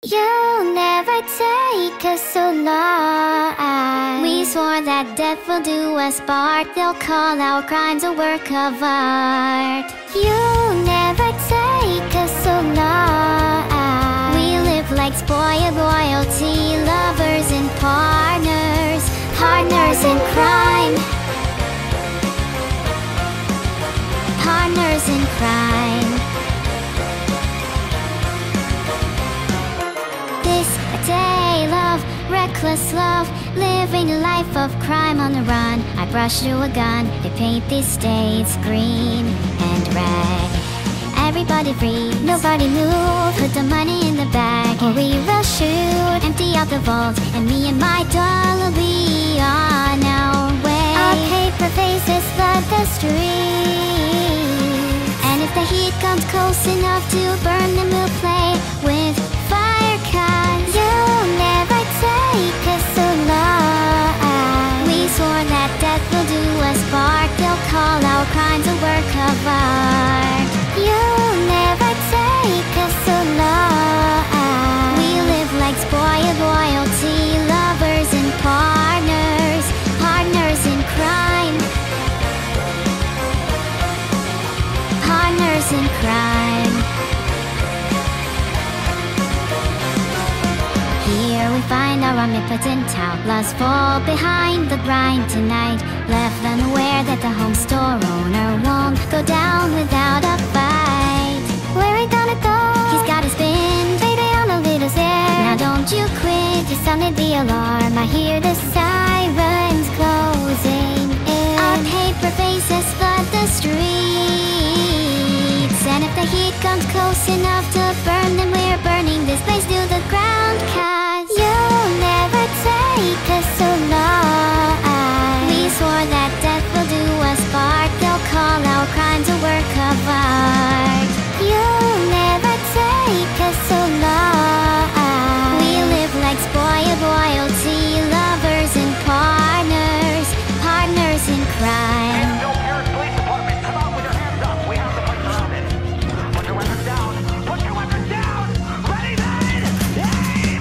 You'll never take us so long. We swore that death will do us part. They'll call our crimes a work of art. You'll never take us so long. We live like spoiled royalty, lovers and partners, partners in crime, partners in crime. Day love, reckless love, living a life of crime on the run. I brush through a gun, they paint these states green and red. Everybody breathe, nobody move, put the money in the bag or we will shoot. Empty out the vault and me and my doll will be on our way. Our paper faces flood the streets, and if the heat comes close enough to burn then we'll play with fire cause you'll never take us so long. We swore that death will do us part. They'll call our crimes a work of art. You'll never take us so long. We live like spoiled royalty, lovers and partners, partners in crime, partners in crime. Here we find our omnipotent outlaws fall behind the grind tonight, left unaware that the home store owner won't go down without a fight. Where we gonna go? He's got his spin, baby on a little zare. Now don't you quit, you sounded the alarm. I hear the sirens closing in. Our paper faces flood the streets, and if the heat comes close enough to burn, then we're burning this place to the ground. Cause you'll never take us so long. We swore that death will do us part. They'll call our crimes a work of art. You'll never take us so long. We live like spoiled royalty, lovers and partners, partners in crime. Police Department, come out with your hands up. We have the place surrounded. Put your weapons down. Put your weapons down. Ready, then? Aim!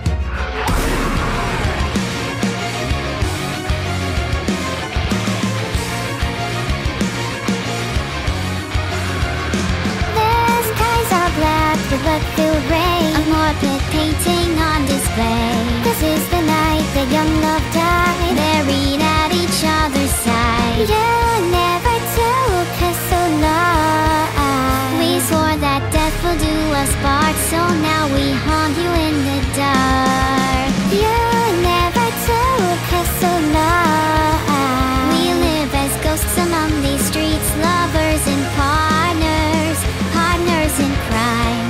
The skies are black with blood-filled rain, a morbid painting on display. This is the night that young love died, buried at each other's side. You never took us so long. We swore that death will do us part, so now we haunt you in the dark. You never took us so long. We live as ghosts among these streets, lovers and partners, partners in crime,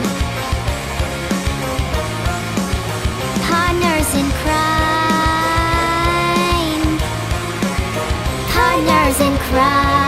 partners in crime, partners in crime.